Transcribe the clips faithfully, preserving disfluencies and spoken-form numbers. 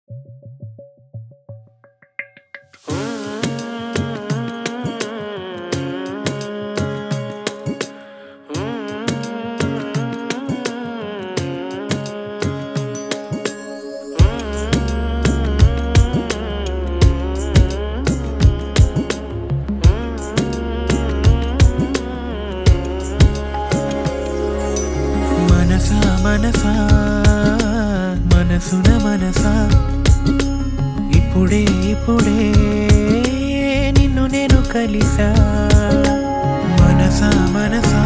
మనసా మనసున మనసా ఇప్పుడే ఇప్పుడే నిన్ను నేను కలిసా మనసా మనసా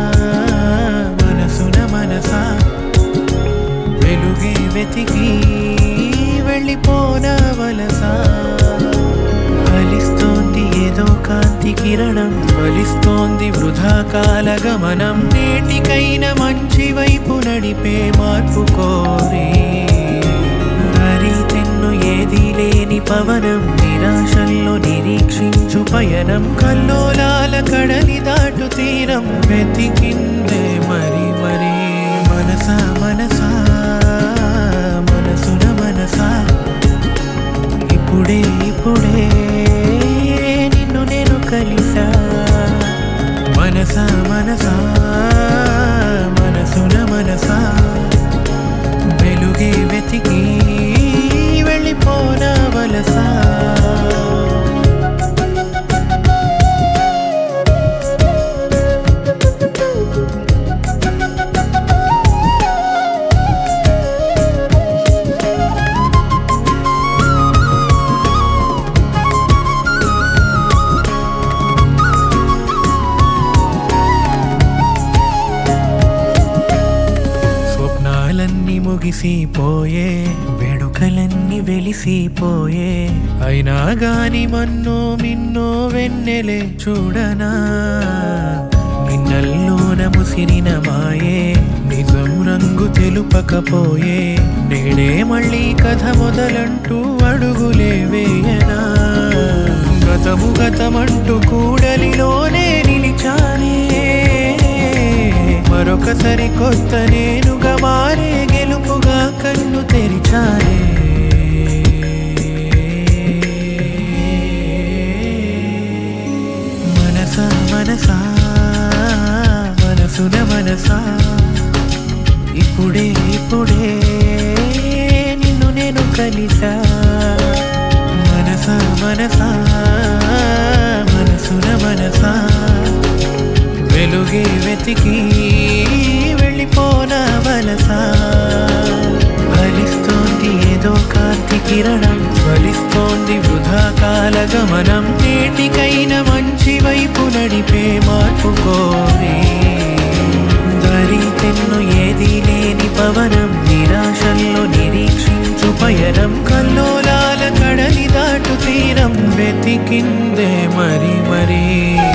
మనసున మనసా వెలుగే వెతికి వెళ్ళిపోనా వలసా ఫలిస్తోంది ఏదో కాంతి కిరణం ఫలిస్తోంది వృధా కాల గమనం నేటికైనా మంచి వైపు నడిపే మార్పు కోరి దారి తెన్ను ఏది లేని పవనం నిరాశల్లో నిరీక్షించు పయనం కల్లోలాల కడలి దాటు తీరం వెతికిందే మరి మరి మనసా మనసా మనసున మనసా ఇప్పుడే ఇప్పుడే నిన్ను నేను కలిసా మనసా మనసా మనసున మనసా వెలుగే వెతికి వెళ్ళిపోనా వలసా స్వప్నాలన్నీ ముగిసిపోయే వేడుకలన్నీ వెలిసిపోయే అయినా గాని మన్నో మిన్నో వెన్నెలే చూడనా నిన్నల్లోన ముసిరిన మాయే నిజం రంగు తెలుపకపోయే నేడే మళ్ళీ కథ మొదలంటూ అడుగులే వేయనా గతము గతమంటూ కూడలిలోనే నిలిచానే మరొకసారి కొత్త నేనుగా మారే గెలుపుగా కన్ను తెరిచానే మనసా మనసా మనసున మనసా ఇప్పుడే ఇప్పుడే నిన్ను నేను కలిసా మనసా మనసా మనసున మనసా వెలుగే వెతికి వెళ్ళిపోనా వలసా ఫలిస్తోంది ఏదో కాంతి కిరణం ఫలిస్తోంది వృధా కాల గమనం నేటికైనా మంచి వైపు నడిపే మార్పు కోరి దారి తెన్ను ఏది లేని పవనం నిరాశల్లో నిరీక్షించు పయనం కల్లోలాల కడలి దాటు తీరం వెతికిందే మరి మరి